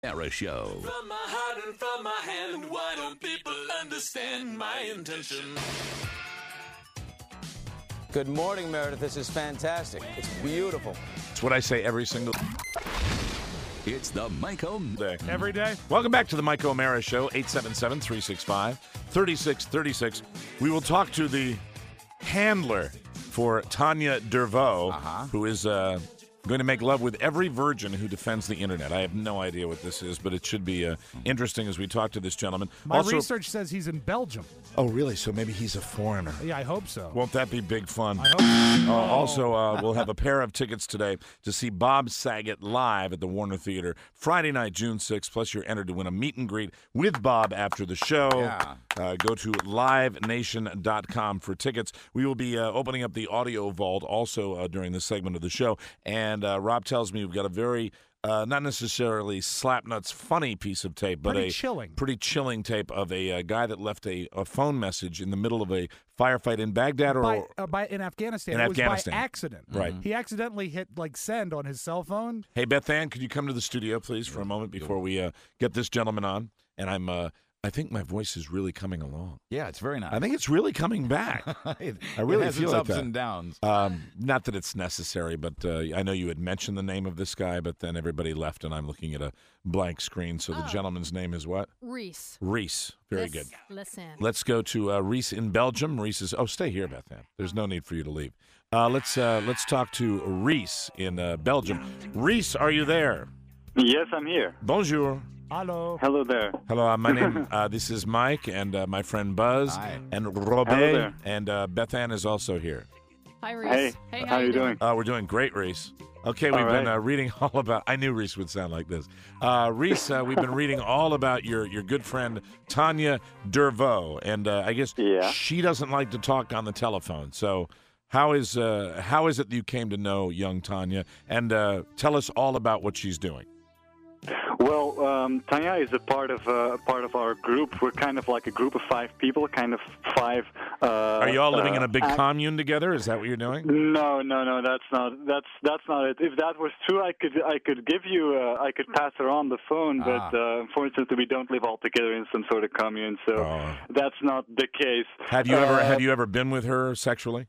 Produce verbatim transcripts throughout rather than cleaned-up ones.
Era Show. From my heart and from my hand, why don't people understand my intention? Good morning, Meredith. This is fantastic. It's beautiful. It's what I say every single It's the Mike O'Mara. day. Every day. Welcome back to the Mike O'Mara Show, eight seven seven, three six five, three six three six. We will talk to the handler for Tanya Dervaux, Uh-huh. who is uh, going to make love with every virgin who defends the internet. I have no idea what this is, but it should be uh, interesting as we talk to this gentleman. My also, research says he's in Belgium. Oh, really? So maybe he's a foreigner. Yeah, I hope so. Won't that be big fun? I hope so. Uh, also, uh, we'll have a pair of tickets today to see Bob Saget live at the Warner Theater Friday night, June sixth. Plus, you're entered to win a meet and greet with Bob after the show. Yeah. Uh, go to live nation dot com for tickets. We will be uh, opening up the audio vault also uh, during this segment of the show. And uh, Rob tells me we've got a very, uh, not necessarily slapnuts funny piece of tape, but Pretty a chilling. pretty chilling tape of a, uh guy that left a, a phone message in the middle of a firefight in Baghdad or By, uh, by, in Afghanistan. In it Afghanistan. was by accident. Right. He accidentally hit, like, send on his cell phone. Hey, Beth Ann, could you come to the studio, please, for a moment before we uh, get this gentleman on? And I'm, uh, I think my voice is really coming along. Yeah, it's very nice. I think it's really coming back. it, I really it has feel its like ups that. and downs. Um, not that it's necessary, but uh, I know you had mentioned the name of this guy, but then everybody left, and I'm looking at a blank screen. So the Oh. gentleman's name is what? Reese. Reese. Very Lis- good. Listen. Let's go to uh, Reese in Belgium. Reese is. Oh, stay here, Beth Ann. There's no need for you to leave. Uh, let's uh, let's talk to Reese in uh, Belgium. Reese, are you there? Yes, I'm here. Bonjour. Hello. Hello there. Hello, uh, my name. Uh, this is Mike, and uh, my friend Buzz, Hi. and Hello Robert, there. and uh, Beth Ann is also here. Hi, Reese. Hey, Hey, how you doing? Uh, we're doing great, Reese. Okay, All we've been right. uh, reading all about. I knew Reese would sound like this. Uh, Reese, uh, we've been reading all about your your good friend Tanya Dervaux, and uh, I guess Yeah. she doesn't like to talk on the telephone. So, how is uh, how is it that you came to know young Tanya? And uh, tell us all about what she's doing. Well, um, Tanya is a part of uh, a part of our group. We're kind of like a group of five people, kind of five. Uh, Are you all living uh, in a big act- commune together? Is that what you're doing? No, no, no. That's not. That's that's not it. If that was true, I could I could give you. Uh, I could pass her on the phone, Ah. but uh, unfortunately, we don't live all together in some sort of commune, so Oh. that's not the case. Have you ever Uh, have you ever been with her sexually?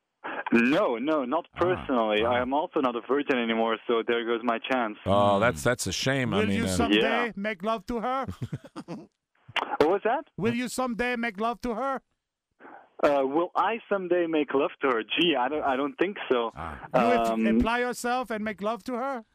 No, no, not Ah, personally. ah. I am also not a virgin anymore, so there goes my chance. Oh, that's that's a shame. Will I mean, you uh, someday Yeah. make love to her? What was that? Will you someday make love to her? Uh, will I someday make love to her? Gee, I don't. I don't think so. Ah. You would Um, imply yourself and make love to her?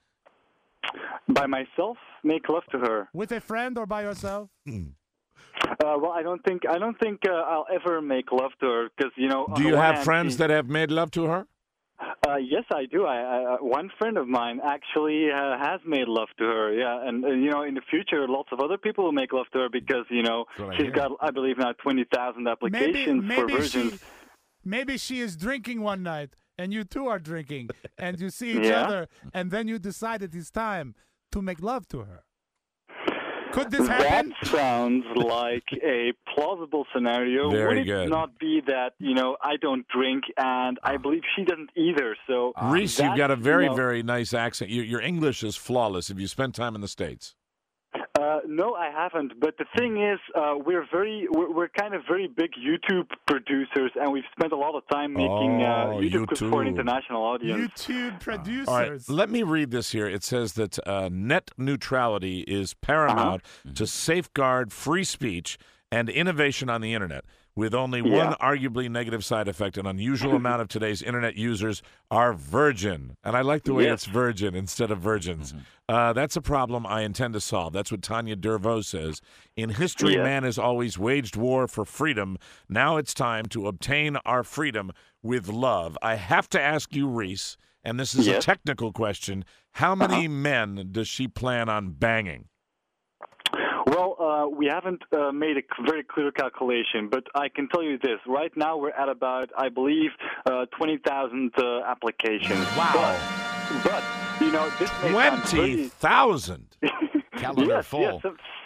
by myself, make love to her. With a friend or by yourself? Uh, well, I don't think. I don't think uh, I'll ever make love to her because you know. on do the you one have hand, friends she- that have made love to her? Uh, yes, I do. I, I, uh, one friend of mine actually uh, has made love to her. Yeah, and uh, you know, in the future, lots of other people will make love to her because you know That's what I she's hear. got, I believe, now twenty thousand Maybe, applications for maybe virgins. she, maybe she is drinking one night and you two are drinking and you see each Yeah. other and then you decide it is time to make love to her. Could this That happen? sounds like a plausible scenario. Very Would it good. not be that, you know, I don't drink and I believe she doesn't either. So Reese, you've that, got a very, you know, very nice accent. Your, your English is flawless. Have you spent time in the States? Uh, no, I haven't. But the thing is, uh, we're very, we're, we're kind of very big YouTube producers, and we've spent a lot of time making uh, Oh, YouTube clips for an YouTube. international audience. YouTube producers. All right, let me read this here. It says that uh, net neutrality is paramount Uh-huh. to safeguard free speech and innovation on the Internet. With only Yeah. one arguably negative side effect, an unusual amount of today's Internet users are virgin. And I like the way Yes. it's virgin instead of virgins. Uh, that's a problem I intend to solve. That's what Tanya Dervaux says. In history, Yeah. man has always waged war for freedom. Now it's time to obtain our freedom with love. I have to ask you, Reese, and this is a Yes. technical question, how many men does she plan on banging? Well, uh, we haven't uh, made a c- very clear calculation, but I can tell you this. Right now, we're at about, I believe, uh, twenty thousand uh, applications. Wow. But, but, you know, this may sound twenty very- thousand. Calendar yes, full. yes, some,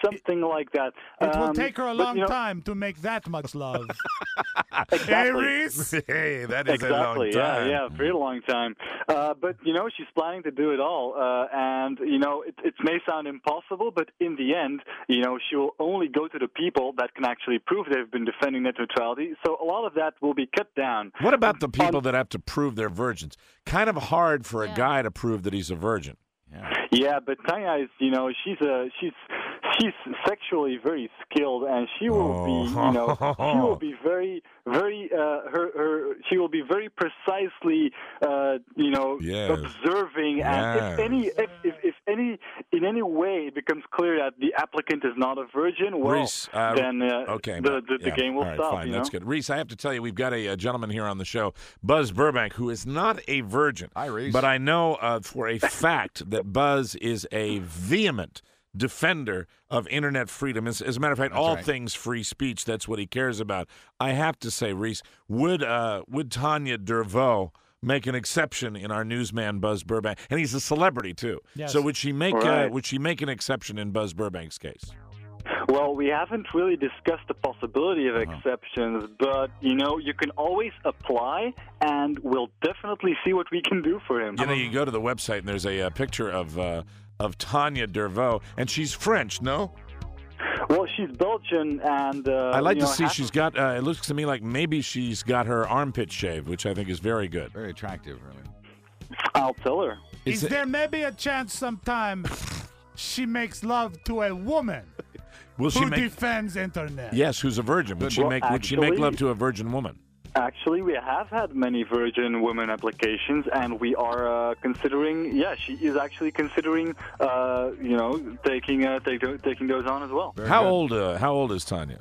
something like that. It will Um, take her a but, long you know, time to make that much love. Exactly. Hey, Reese? Hey, that is Exactly. a long time. Yeah, yeah, very long time. Uh, but you know, she's planning to do it all, uh, and you know, it, it may sound impossible, but in the end, you know, she will only go to the people that can actually prove they've been defending net neutrality. So a lot of that will be cut down. What about the people Um, that have to prove they're virgins? Kind of hard for a Yeah. guy to prove that he's a virgin. Yeah, but Tanya is, you know, she's a she's she's sexually very skilled, and she will be, you know, she will be very, very, uh, her her she will be very precisely, uh, you know, Yes. observing, and Yes. if any, if, if if any, in any way it becomes clear that the applicant is not a virgin, well, Reese, uh, then uh, okay, the the, the yeah. game will All right, stop. Fine, you that's know? good. Reese, I have to tell you, we've got a, a gentleman here on the show, Buzz Burbank, who is not a virgin. Hi, Reese. But I know uh, for a fact that Buzz is a vehement defender of internet freedom. As, as a matter of fact, That's all right. things free speech, that's what he cares about. I have to say, Reese, would uh, would Tanya Dervaux make an exception in our newsman Buzz Burbank? And he's a celebrity too. Yes. So would she make uh, Right. would she make an exception in Buzz Burbank's case? Well, we haven't really discussed the possibility of Uh-huh. exceptions, but you know, you can always apply, and we'll definitely see what we can do for him. You know, you go to the website and there's a, uh picture of uh, of Tanya Dervaux, and she's French, no? Well, she's Belgian, and uh, I like you to know, see half she's of- got. Uh, it looks to me like maybe she's got her armpit shaved, which I think is very good. Very attractive, really. I'll tell her. Is It's- there maybe a chance sometime she makes love to a woman Will she who make? defends internet? Yes, who's a virgin? Would she Well, make? Would she make actually- love to a virgin woman? Actually, we have had many virgin women applications, and we are uh, considering. Yeah, she is actually considering. Uh, you know, taking uh, take, taking those on as well. Very How good. old? Uh, how old is Tanya?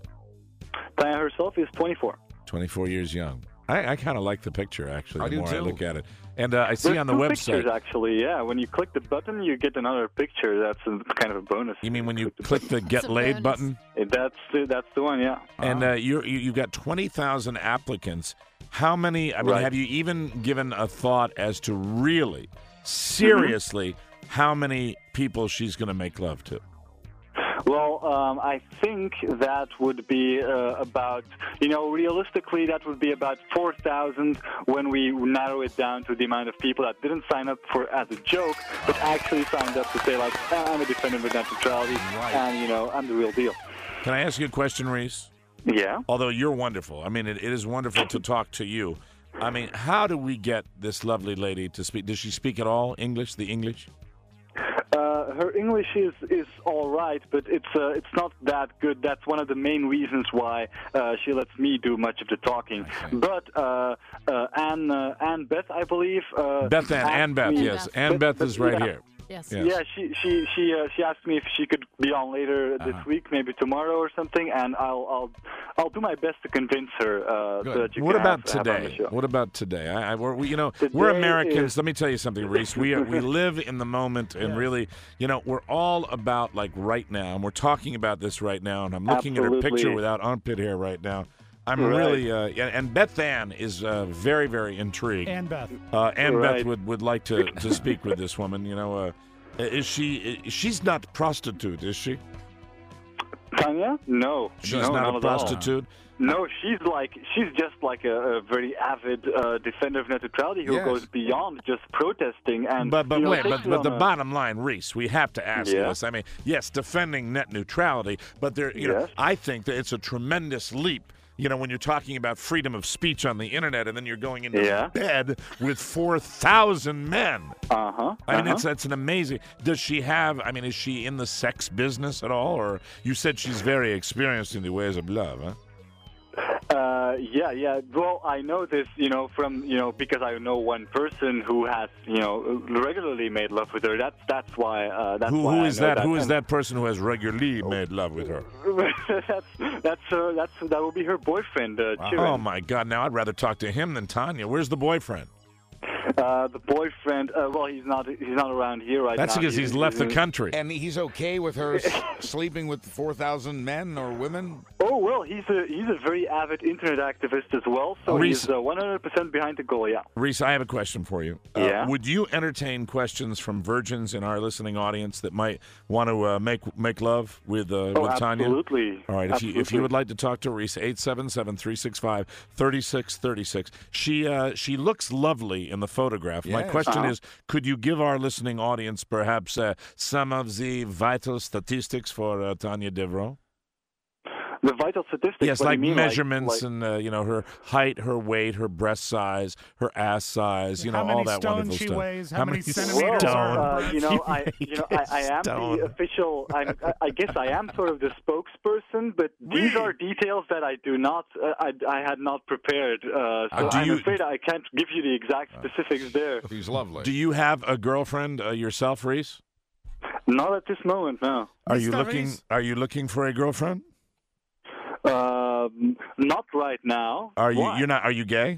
Tanya herself is twenty-four. Twenty-four years young. I, I kind of like the picture actually. I The do more I too. look at it, and uh, I see There's on the two website. pictures, actually. Yeah, when you click the button, you get another picture. That's a, kind of a bonus. You mean when you click the "Get a Laid" bonus. button? That's the, that's the one. Yeah. And uh, you're, you you've got twenty thousand applicants. How many? I mean, Right. have you even given a thought as to really, seriously, how many people she's going to make love to? Well, um, I think that would be uh, about, you know, realistically, that would be about four thousand when we narrow it down to the amount of people that didn't sign up for as a joke, but actually signed up to say, like, "Ah, I'm a defendant of net neutrality, and, you know, I'm the real deal. Can I ask you a question, Reese? Yeah. Although you're wonderful. I mean, it, it is wonderful to talk to you. I mean, how do we get this lovely lady to speak? Does she speak at all English, the English? Uh, her English is, is all right, but it's uh, it's not that good. That's one of the main reasons why uh, she lets me do much of the talking. But uh, uh, Anne uh, Anne Beth, I believe. Uh, Beth Ann, asked Ann Beth, me- yes. Beth. Ann Beth But- is right yeah. here. Yes. Yes. Yeah, she she she uh, she asked me if she could be on later Uh-huh. this week, maybe tomorrow or something, and I'll I'll I'll do my best to convince her uh, Good. so that you What can about have, have her on the today? show. What about today? I, I, we're, we, you know, we're Today Americans. is- Let me tell you something, Reese. We are, we live in the moment, and really, you know, we're all about like right now, and we're talking about this right now. And I'm looking at her Absolutely. picture without armpit hair right now. I'm Right. really, uh, yeah, and Beth Ann is uh, very, very intrigued. And Beth. Uh, Ann Beth Right. would, would like to, to speak with this woman. You know, uh, is she? She's not prostitute, is she? Tanya? No, She's no, not a at all. prostitute. No, she's like she's just like a, a very avid uh, defender of net neutrality who Yes. goes beyond just protesting and. But but you know, wait, takes but, it but on the a- bottom line, Reese, we have to ask you Yeah. this. I mean, yes, defending net neutrality, but there, you know, Yes. I think that it's a tremendous leap. You know, when you're talking about freedom of speech on the internet, and then you're going into Yeah. bed with four thousand men. Uh huh. I mean, that's that's an amazing. Does she have? I mean, is she in the sex business at all, or you said she's very experienced in the ways of love, huh? Uh, yeah, yeah. Well, I know this, you know, from you know because I know one person who has, you know, regularly made love with her. That's that's why. Uh, that's Who why who I is know that? Who is And that person who has regularly made love with her? that's that's uh, that's that will be her boyfriend, uh, Chirin. Oh my God! Now I'd rather talk to him than Tanya. Where's the boyfriend? Uh, the boyfriend, uh, well, he's not he's not around here right That's now. because he's left the country. And he's okay with her s- sleeping with four thousand men or women? Oh, well, he's a he's a very avid internet activist as well, so Reese- he's uh, one hundred percent behind the goal, yeah. Reese, I have a question for you. Uh, Yeah? Would you entertain questions from virgins in our listening audience that might want to uh, make make love with uh, Oh, with Tanya? absolutely. All right. If you, if you Absolutely. would like to talk to Reese, eight seven seven, three six five, three six three six. She uh, she looks lovely in the photograph. My Yes. question Uh-huh. is, could you give our listening audience perhaps uh, some of the vital statistics for uh, Tanya Devereaux? The vital statistics. Yes, what do like you mean? measurements like, and uh, you know her height, her weight, her breast size, her ass size, you know How many all that stones wonderful she stuff. weighs, how many Well, centimeters are uh, her you know, I, you know, I, I am Stone. the official. I'm, I, I guess I am sort of the spokesperson, but these are details that I do not, uh, I, I had not prepared. Uh, so Uh, do I'm you- afraid I can't give you the exact specifics there. He's lovely. Do you have a girlfriend uh, yourself, Reese? Not at this moment, no. Are you Mister looking? Reese? Are you looking for a girlfriend? Um, not right now. Are you? Why? You're not. Are you gay?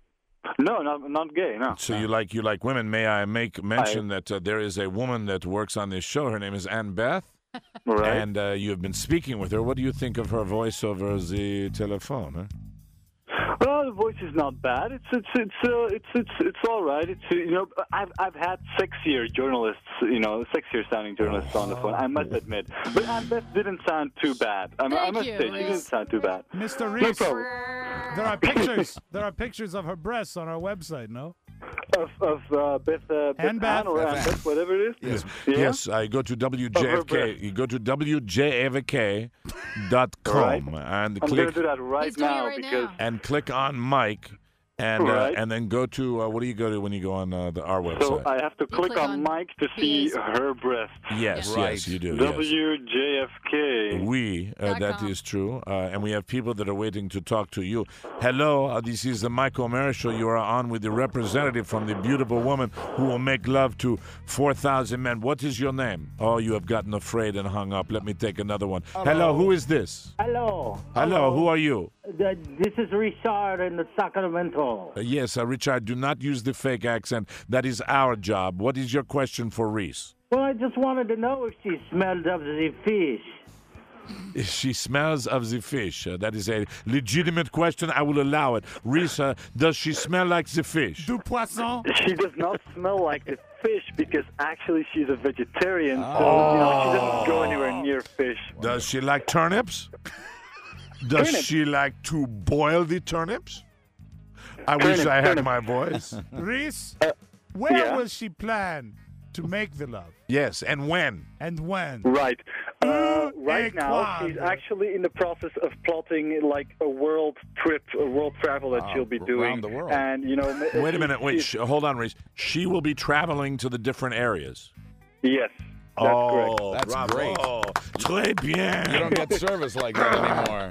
No, not not gay. No. So you like you like women? May I make mention that uh, there is a woman that works on this show. Her name is Ann Beth, Right. and uh, you have been speaking with her. What do you think of her voice over the telephone? Huh? Well, the voice is not bad. It's it's it's uh, it's it's it's all right. It's uh, you know I've I've had sexier journalists, you know, sexier sounding journalists on the phone. I must admit, but Ann Beth didn't sound too bad. I, I Thank must you, say she Reese. didn't sound too bad. Mister No Reese, problem. there are pictures. There are pictures of her breasts on our website, no? Of of uh, Beth uh, Beth Ann Beth. Ann or Ann Beth Beth, whatever it is. Yes. Yeah? Yes, I go to W J F K. breath. You go to W J F K dot com Right. and I'm click going to do that right He's doing it now right because now. and click on Mike, and uh, Right. and then go to uh, what do you go to when you go on uh, the our website? so I have to click, click on, on Mike to see his- her breast. yes, Right. yes, you do. yes. W J F K. We, uh, Dot that com. is true. Uh, and we have people that are waiting to talk to you. Hello, uh, this is the Mike O'Mara Show. You are on with the representative from the beautiful woman who will make love to four thousand men. What is your name? Oh, you have gotten afraid and hung up. Let me take another one. Hello, who is this? Hello. Hello, who are you? The, this is Richard in the Sacramento. Uh, yes, uh, Richard, do not use the fake accent. That is our job. What is your question for Reese? Well, I just wanted to know if she smelled of the fish. She smells of the fish. Uh, that is a legitimate question. I will allow it. Reese, uh, does she smell like the fish? Du poisson. She does not smell like the fish because actually she's a vegetarian, so you know she doesn't go anywhere near fish. Does she like turnips? Does Turnip. she like to boil the turnips? I wish Turnip, I had turnip. my voice. Reese, Uh, where yeah? will she plan to make the love? Yes, and when? And when? Right. Uh, right Et now, quoi? she's actually in the process of plotting like a world trip, a world travel that Wow, she'll be around doing. the world. And you know, ma- Wait a she- minute. Wait. she's- Sh- hold on, Reese. She will be traveling to the different areas. Yes, that's oh, correct. That's bravo. great. Très bien. You don't get service like that anymore.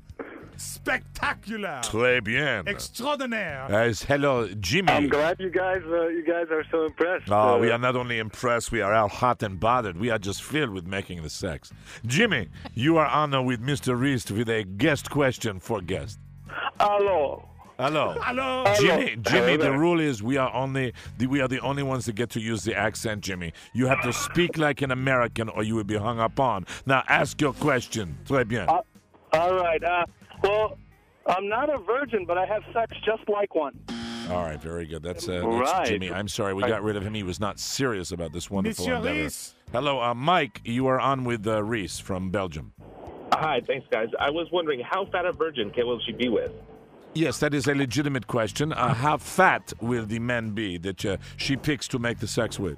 Spectacular. Très bien. Extraordinaire. As hello, Jimmy. I'm glad you guys, uh, you guys are so impressed. Oh, Uh, we are not only impressed, we are all hot and bothered. We are just filled with making the sex. Jimmy, you are on uh, with Mister Reese with a guest question for guest. Hello. Hello. Hello. Jimmy, Jimmy, the there. rule is we are only the, we are the only ones that get to use the accent, Jimmy. You have to speak like an American or you will be hung up on. Now ask your question. Très bien. Uh, all right. Uh, well, I'm not a virgin, but I have sex just like one. All right, very good. That's, uh, that's Right. Jimmy. I'm sorry, we got rid of him. He was not serious about this wonderful Monsieur endeavor. Reese. Hello, uh, Mike. You are on with uh, Reese from Belgium. Hi, thanks, guys. I was wondering, how fat a virgin can will she be with? Yes, that is a legitimate question. Uh, how fat will the men be that uh, she picks to make the sex with?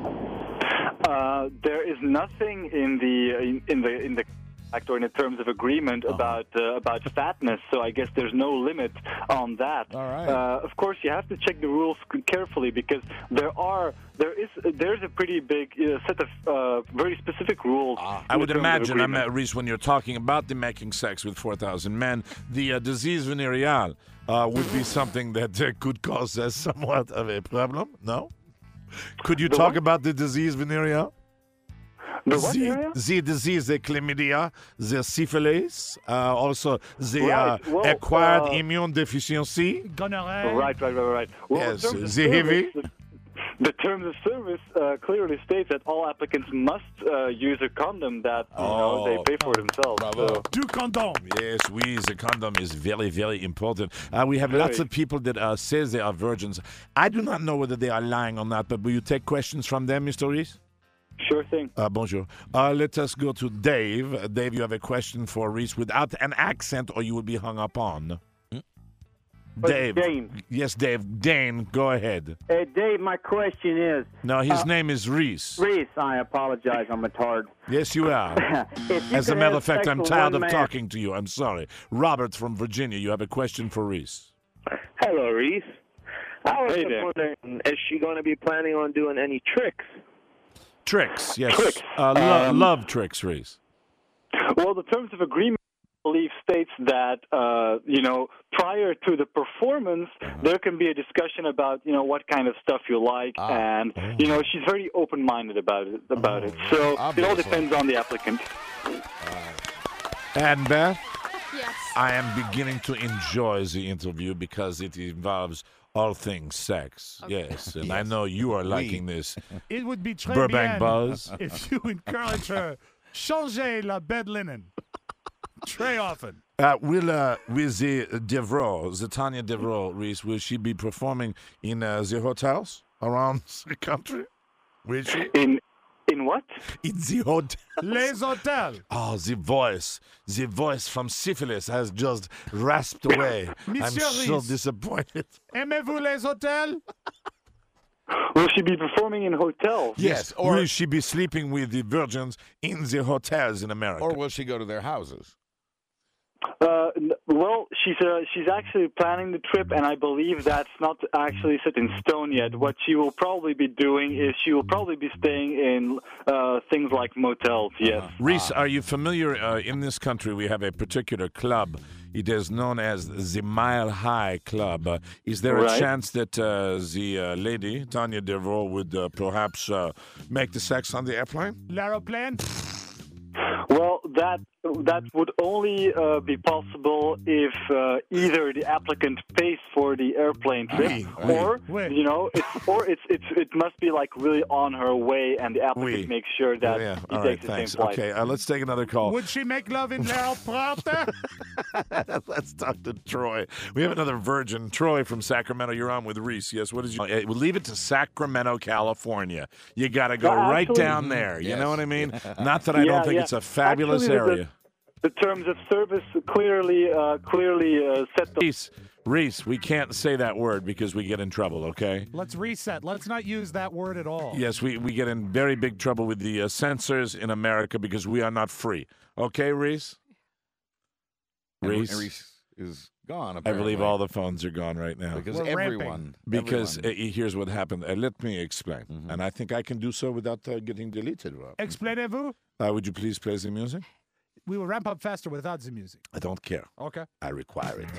Uh, there is nothing in the in, in the in the act or in the terms of agreement Uh-huh. about uh, about fatness. So I guess there's no limit on that. All right. Uh, of course, you have to check the rules c- carefully because there are there is there's a pretty big uh, set of uh, very specific rules. Ah. I in would the terms of imagine, I'm agreement. at Reese, when you're talking about the making sex with four thousand men, the uh, disease venereal uh, would be something that uh, could cause uh, somewhat of a problem, no? Could you The talk what? about the disease venereal? The what the, area? the disease, the chlamydia, the syphilis, uh, also the Right, uh, well, acquired uh, immune deficiency. Gonorrhea. Right, right, right, right. Well, Yes, in terms of the heavy. service, the, the terms of service uh, clearly states that all applicants must uh, use a condom that you know, they Oh. pay for themselves. Bravo. So. Du condom. Yes, we, the condom is very, very important. Uh, we have lots Very. of people that uh, say they are virgins. I do not know whether they are lying or not, but will you take questions from them, Mister Reese? Sure thing. Uh, bonjour. Uh, let us go to Dave. Uh, Dave, you have a question for Reese without an accent or you will be hung up on. Dave. Dane. Yes, Dave. Dane, go ahead. Hey, Dave, my question is, No, his Uh, name is Reese. Reese, I apologize, I'm a tard. Yes, you are. If you As a could matter have of fact, sex I'm with tired one of man- talking to you. I'm sorry. Robert from Virginia, you have a question for Reese. Hello, Reese. I was Hey just there. wondering, is she going to be planning on doing any tricks? Tricks, yes. Tricks. Uh, lo- Um, love tricks, Reese. Well, the terms of agreement, I believe, states that uh, you know prior to the performance, there can be a discussion about you know what kind of stuff you like, Ah. and you know she's very open-minded about it. About it, so it all Obviously. depends on the applicant. And Beth, Yes. I am beginning to enjoy the interview because it involves all things sex. Yes, and I know you are liking this. It would be très Burbank bien Buzz. if you encourage her, changer la bed linen. Très often. Uh, will uh, with the Devereaux, the Tanya Devereaux, Reese, will she be performing in uh, the hotels around the country? Will she? In in what? In the hotel. Les hôtels. Oh, the voice, the voice from syphilis has just rasped away. I'm Monsieur so Reese. disappointed. Aimez-vous les hôtels? Will she be performing in hotels? Yes, or- will she be sleeping with the virgins in the hotels in America? Or will she go to their houses? Uh, n- well, she's uh, she's actually planning the trip, and I believe that's not actually set in stone yet. What she will probably be doing is she will probably be staying in uh, things like motels. Yes. Reese, are you familiar? Uh, in this country, we have a particular club. It is known as the Mile High Club. Uh, is there a Right. chance that uh, the uh, lady, Tanya Devereaux, would uh, perhaps uh, make the sex on the airplane? L'aéroplane? Well, that that would only uh, be possible if uh, either the applicant pays for the airplane trip, Oui, or oui. you know, it's, or it's it's it must be like really on her way, and the applicant Oui. makes sure that yeah, he all right, takes the thanks. same flight. Okay, uh, let's take another call. Would she make love in l'aéroport? Let's talk to Troy. We have another virgin. Troy from Sacramento. You're on with Reese. Yes, what is you? Uh, we'll leave it to Sacramento, California. You got to go Yeah, right actually- down there. You Yes. know what I mean? Not that I Yeah, don't think yeah. it's a fabulous Actually, the- area. The terms of service clearly uh, clearly uh, set the Reese, Reese, we can't say that word because we get in trouble, okay? Let's reset. Let's not use that word at all. Yes, we, we get in very big trouble with the uh, censors in America because we are not free. Okay, Reese? And Reese? Reese is gone, I apparently. believe all the phones are gone right now. Because We're everyone... Because everyone- uh, here's what happened. Uh, let me explain. Mm-hmm. And I think I can do so without uh, getting deleted, Rob. Explainez-vous? Uh, would you please play the music? We will ramp up faster without the music. I don't care. Okay. I require it.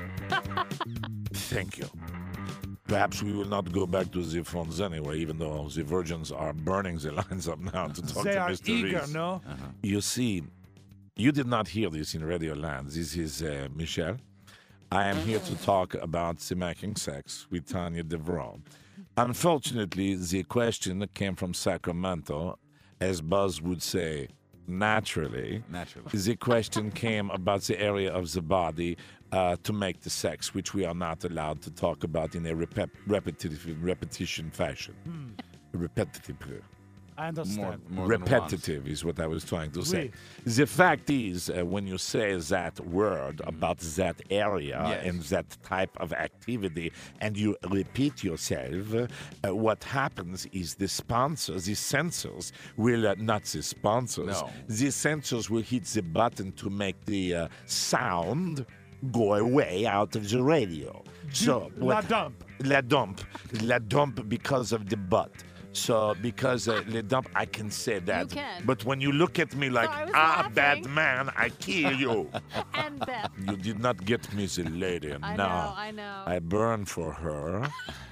Thank you. Perhaps we will not go back to the phones anyway, even though the virgins are burning the lines up now to talk They to are Mister eager, Reese. no? You see, you did not hear this in Radio Land. This is uh, Michel. I am here to talk about the making sex with Tanya Devereaux. Unfortunately, the question came from Sacramento, as Buzz would say, naturally. Naturally. The question came about the area of the body uh, to make the sex, which we are not allowed to talk about in a repet- repetitive repetition fashion. Repetitive. I understand. More, more than Repetitive is what I was trying to say. Oui. The fact is, uh, when you say that word about that area Yes. and that type of activity, and you repeat yourself, uh, what happens is the sponsors, the censors, will uh, not the sponsors. No. The censors will hit the button to make the uh, sound go away out of the radio. So La what- dump. La dump. La dump because of the butt. So, because uh, le dump, I can say that. can. But when you look at me like, I was ah, laughing." bad man, I kill you. And Beth. You did not get me the lady. I no. know, I know. I burn for her.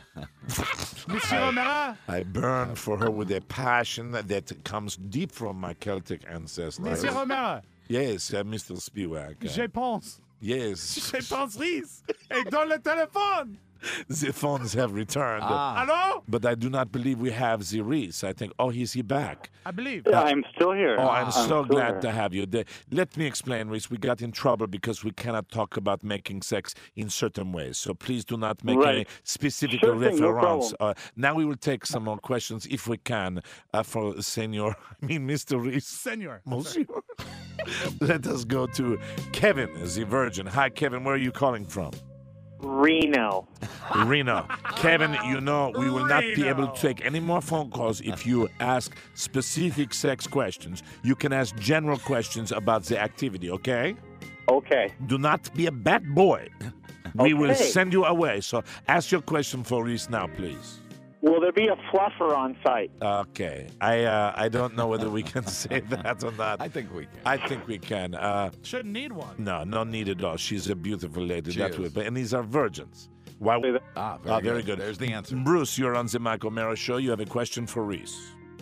Monsieur O'Mara. I burn for her with a passion that comes deep from my Celtic ancestors. Monsieur O'Mara. Yes, uh, Mister Spiewak. Uh, Je pense. yes. Je pense, Reese. Et dans le téléphone. The phones have returned. Ah. Allô? But I do not believe we have the Reese. I think, oh, is he back? I believe. Yeah, I'm still here. Oh, I'm so still glad here. to have you. The- Let me explain, Reese. We got in trouble because we cannot talk about making sex in certain ways. So please do not make Right. any specific Sure thing, no reference. problem. uh, now we will take some more questions if we can uh, for Senor, I mean Mister Reese. Senor. Monsieur. Let us go to Kevin, the virgin. Hi, Kevin. Where are you calling from? Reno. Reno. Kevin, you know we will not be able Reno. to take any more phone calls if you ask specific sex questions. You can ask general questions about the activity, okay? Okay. Do not be a bad boy. We will Okay. send you away. So ask your question for Reese now, please. Will there be a fluffer on site? Okay. I uh, I don't know whether we can say that or not. I think we can. I think we can. Uh, Shouldn't need one. no, no need at all. She's a beautiful lady. She that is. way. But and these are virgins. Why? Ah, very, Ah, very good. There's the answer. Bruce, you're on the Mike O'Mara Show. You have a question for Reese.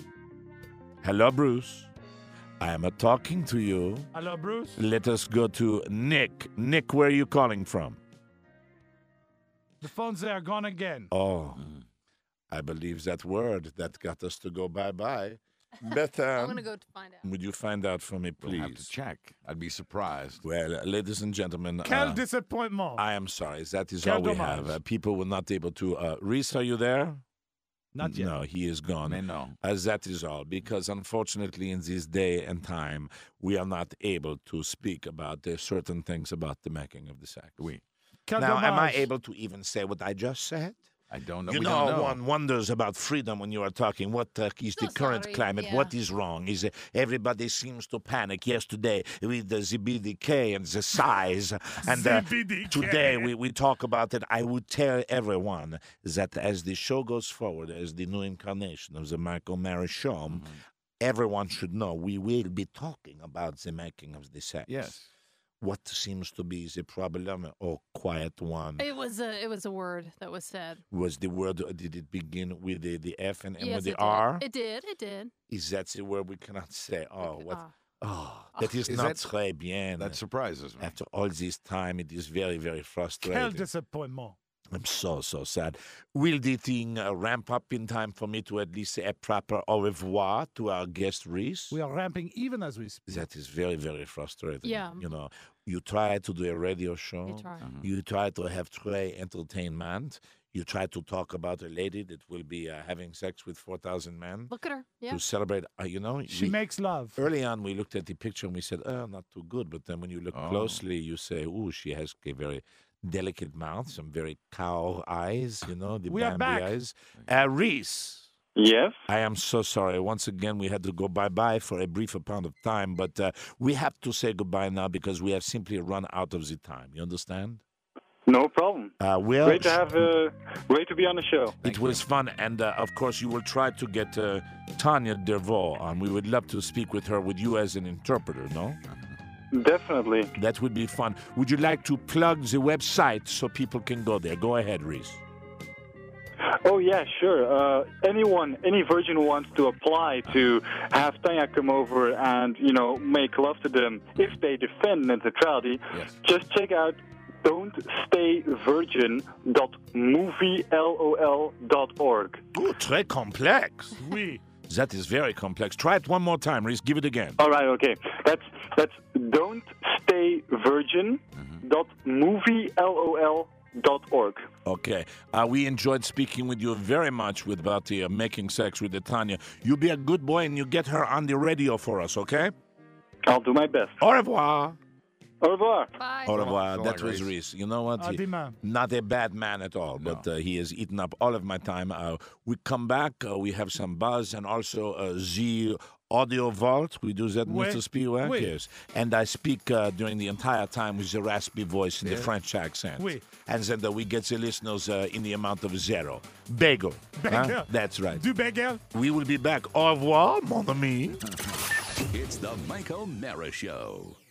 Hello, Bruce. I am uh, talking to you. Hello, Bruce. Let us go to Nick. Nick, where are you calling from? The phones there are gone again. Oh, I believe that word that got us to go bye-bye. Beth, I'm um, going to go to find out. would you find out for me, We'll have to please? check. I'd be surprised. Well, ladies and gentlemen, Quel uh, disappointment. I am sorry. That is Quel all we dommage. have. Uh, people were not able to. Uh, Reese, are you there? Not yet. No, he is gone. Mais no. As that is all, because unfortunately, in this day and time, we are not able to speak about uh, certain things about the making of the sex. We. Quel Now, am I dommage. able to even say what I just said? I don't know. You we know, don't know. one wonders about freedom when you are talking. What uh, is the So current sorry, climate? yeah. What is wrong? Is uh, everybody seems to panic yesterday with the Z B D K and the size, and uh, Z B D K. today we, we talk about it. I would tell everyone that as the show goes forward, as the new incarnation of the Michael Mara Show, Mm-hmm. everyone should know we will be talking about the making of the sex. Yes. What seems to be the problem, or quiet one? It was a it was a word that was said. Was the word, did it begin with the, the F and end Yes, with the it R? did. It did. It did. Is that the word we cannot say? Oh, what? Ah. Oh, that is, Is not that- très bien. That surprises me. After all this time, it is very, very Quel frustrating. disappointment. I'm so, so sad. Will the thing uh, ramp up in time for me to at least say a proper au revoir to our guest, Reese? We are ramping even as we speak. That is very, very frustrating. Yeah. You know, you try to do a radio show. You try. You try to have true entertainment. You try to talk about a lady that will be uh, having sex with four thousand men Look at her. Yeah. to celebrate. Uh, you know, She we- makes love. early on we looked at the picture and we said, oh, not too good. But then when you look Oh. closely, you say, oh, she has a very delicate mouth, some very cow eyes, you know, the We are Bambi back. eyes. Uh, Reese. Yes. I am so sorry. Once again, we had to go bye-bye for a brief amount of time, but uh, we have to say goodbye now because we have simply run out of the time. You understand? No problem. Uh, well, Great to have. Uh, great to be on the show. it was fun, and uh, of course, you will try to get uh, Tanya Dervaux on. We would love to speak with her, with you as an interpreter, no? Definitely. That would be fun. Would you like to plug the website so people can go there? Go ahead, Reese. Oh yeah, sure. Uh, anyone, any virgin who wants to apply to have Tanya come over and you know make love to them if they defend net neutrality, Yes. just check out don't stay virgin dot movie lol dot org. Oh, très complex. Oui. That is very complex. Try it one more time, Reese. Give it again. All right, okay. That's that's don't stay virgin dot movie lol dot org. Okay. Uh, we enjoyed speaking with you very much with about the uh, making sex with the Tanya. You be a good boy and you get her on the radio for us, okay? I'll do my best. Au revoir. Au revoir. Bye. Au revoir. So That long, was Reese. Reese. You know what? Ah, He- demain. not a bad man at all, but uh, he has eaten up all of my time. Uh, we come back, uh, we have some buzz, and also uh, the audio vault. We do that, Oui. Mister Spiewak? Oui. Yes. And I speak uh, during the entire time with a raspy voice in the French accent. Oui. And then uh, we get the listeners uh, in the amount of zero. Bagel. Bagel. Huh? That's right. Du bagel. We will be back. Au revoir, mon ami. It's the Mike O'Mara Show.